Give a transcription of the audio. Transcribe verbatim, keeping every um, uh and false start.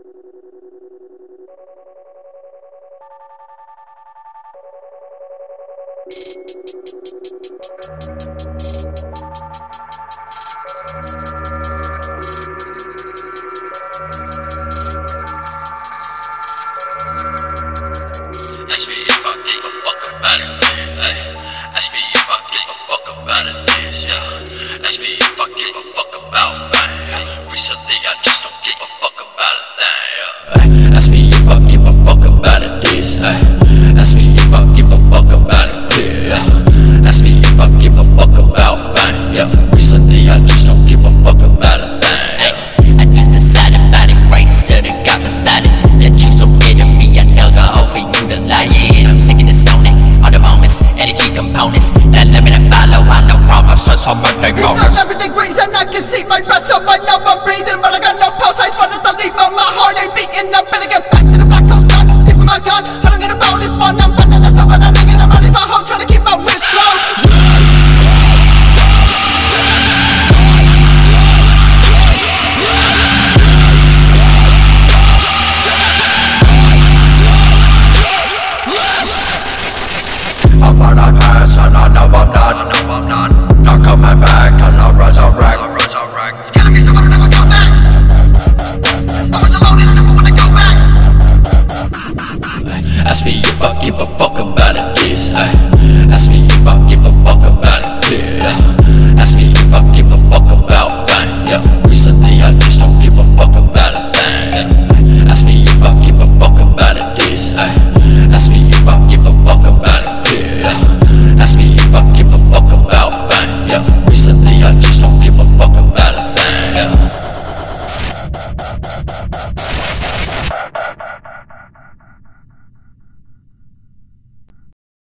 Everything grieves and I can see my breath, so I know I'm breathing, but I got no pulse. I just wanted to leave, but my heart ain't beating. I'm gonna get